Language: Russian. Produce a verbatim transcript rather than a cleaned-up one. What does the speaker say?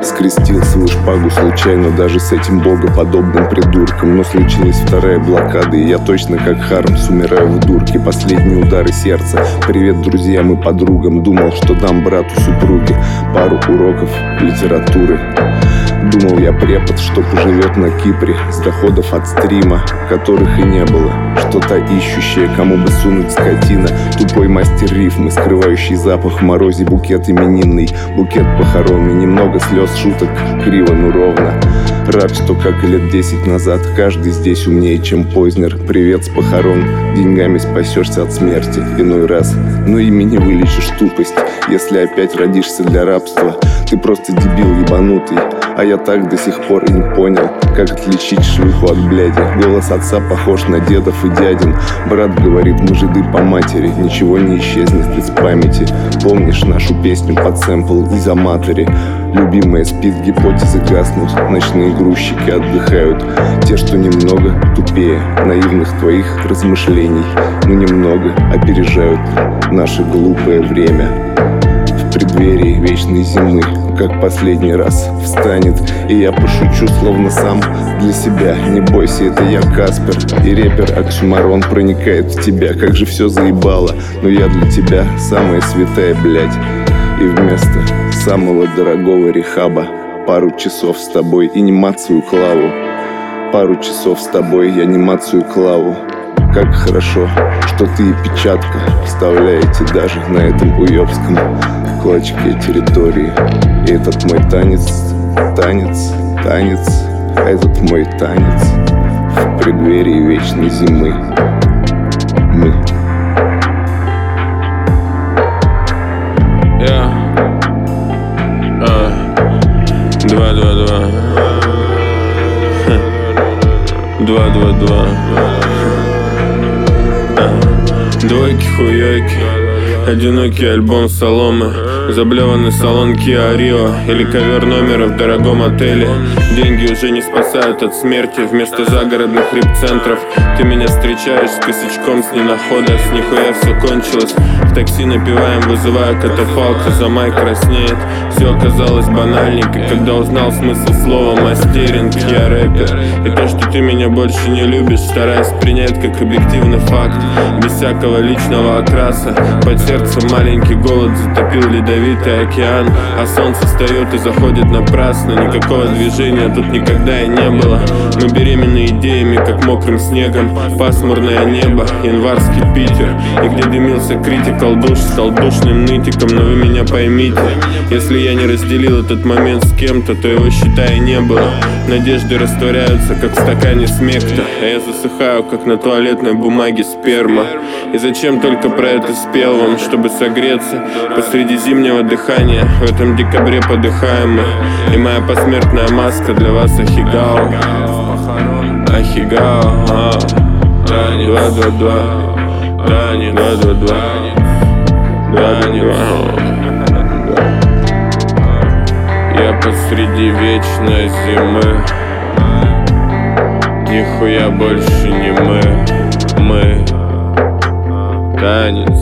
Скрестил свою шпагу случайно даже с этим богоподобным придурком. Но случилась вторая блокада, и я точно как Хармс умираю в дурке. Последние удары сердца. Привет друзьям и подругам. Думал, что дам брату супруги пару уроков литературы. Думал я препод, что поживет на Кипре с доходов от стрима, которых и не было. Что-то ищущее, кому бы сунуть скотина. Тупой мастер рифмы, скрывающий запах в морозе. Букет именинный, букет похорон. И немного слез, шуток, криво, но ровно. Рад, что, как и лет десять назад, каждый здесь умнее, чем Познер. Привет с похорон, деньгами спасешься от смерти иной раз. Но ими не вылечишь тупость, если опять родишься для рабства. Ты просто дебил ебанутый. А я так до сих пор и не понял, как отличить шлюху от бляди. Голос отца похож на дедов и дядин. Брат говорит, мы жиды по матери. Ничего не исчезнет из памяти. Помнишь нашу песню под сэмпл из Аматори? Любимая спит, гипотезы гаснут. Ночные грузчики отдыхают. Те, что немного тупее наивных твоих размышлений, но немного опережают наше глупое время. В преддверии вечной зимы, как последний раз встанет, и я пошучу, словно сам для себя. Не бойся, это я, Каспер, и рэпер Оксюмарон проникает в тебя. Как же все заебало, но я для тебя самая святая, блядь. И вместо самого дорогого рехаба пару часов с тобой и анимацию клаву. Пару часов с тобой и анимацию клаву. Как хорошо, что ты и печатка вставляете даже на этом уёбском клочке территории. И этот мой танец, танец, танец, этот мой танец в преддверии вечной зимы. Мы. Yeah. Uh. Два, два, два. Два, два, два. Двойки, хуёйки. Одинокий альбом соломы, заблеванный салон Kia Rio или ковер номера в дорогом отеле. Деньги уже не спасают от смерти. Вместо загородных рип-центров ты меня встречаешь с косячком с ненахода. С нихуя все кончилось. В такси напиваем, вызывая катафалк, а за май краснеет. Все оказалось банальненько, когда узнал смысл слова мастеринг. Я рэпер, и то, что ты меня больше не любишь, стараюсь принять как объективный факт, без всякого личного окраса. Под сердцем маленький голод затопил ледовитый океан, а солнце встает и заходит напрасно. Никакого движения тут никогда и не было. Мы беременны идеями, как мокрым снегом. Пасмурное небо, январский Питер, и где дымился критикал душ, стал душным нытиком. Но вы меня поймите, если я не разделил этот момент с кем-то, то его, считай, не было. Надежды растворяются, как в стакане смекта, а я засыхаю, как на туалетной бумаге сперма. И зачем только про это спел вам, чтобы согреться посреди зимнего дыхания? В этом декабре подыхаем мы, и моя посмертная маска для вас ахигао. Ахигао, а. Два, два, два. Два, два, два. Два, два. Я посреди вечной зимы. Нихуя больше не мы. Мы танец.